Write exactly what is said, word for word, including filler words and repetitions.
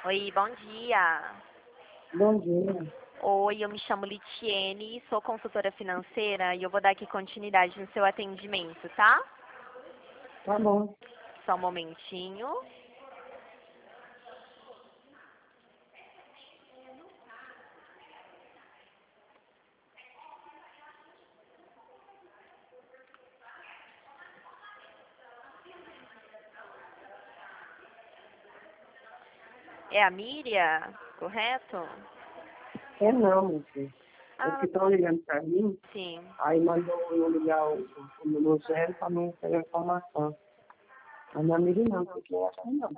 Oi, bom dia. Bom dia. Oi, eu me chamo Litiene, sou consultora financeira e eu vou dar aqui continuidade no seu atendimento, tá? Tá bom. Só um momentinho. É a Miriam, correto? É não, meu filho. É Ah, que estão ligando para mim, sim. aí mandou eu ligar o, o, o número zero para não pegar informação. Mas não é amigo não, porque é assim não.